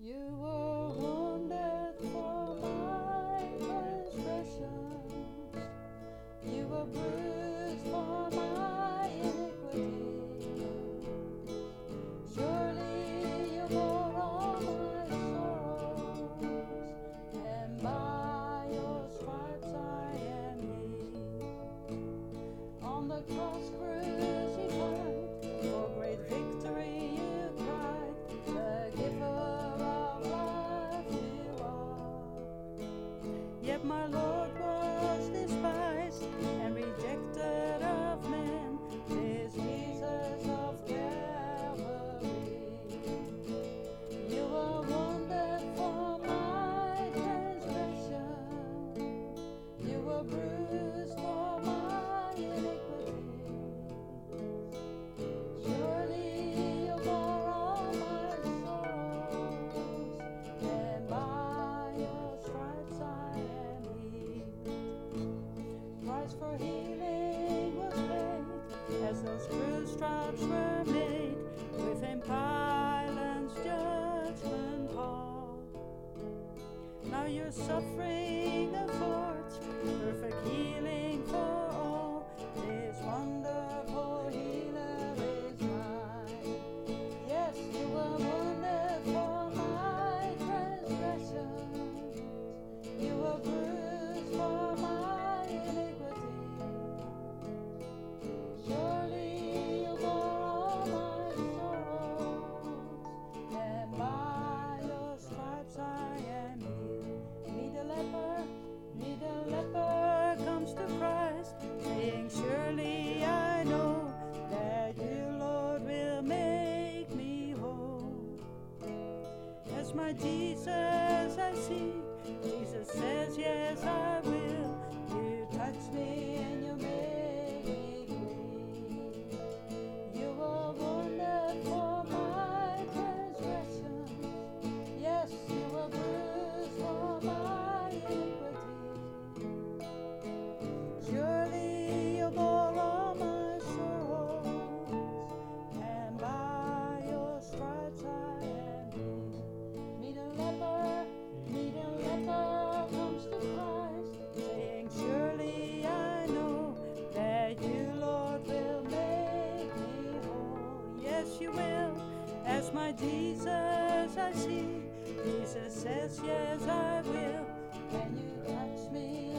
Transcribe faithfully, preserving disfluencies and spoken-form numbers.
You were wounded for my transgressions. You were bruised for my iniquity. Surely you bore all my sorrows, and by your stripes I am healed. On the cross crucified, for great victory you cried, the giver of life you are. Yet my Lord was despised and rejected of men, this Jesus of Calvary. You were wounded for my transgression. You were bruised for my iniquity. Surely you bore all my sorrows, and by your stripes I am healed. Price for healing was paid, as those cruel stripes were made, within Pilate's judgment hall. Now your suffering affords perfect healing for all. This wonderful healer is mine. Yes, you were wounded for my transgressions. You were bruised for my iniquity. Surely you bore all my sorrows, and by your stripes I am healed. Meet a leper, meet a leper comes to Christ, saying, surely I know that you, Lord, will make me whole. As my Jesus I see, Jesus says, yes, I will. You touch me and you make me free. You were wounded for my transgressions. Yes, you were bruised for my iniquity. Surely you bore all my sorrows, and by your stripes I am healed. Meet a leper, meet a leper comes to Christ, saying, surely I know that you, Lord, will make me whole. Yes, you will, as my Jesus I see. Jesus says, yes, I will. Can you touch me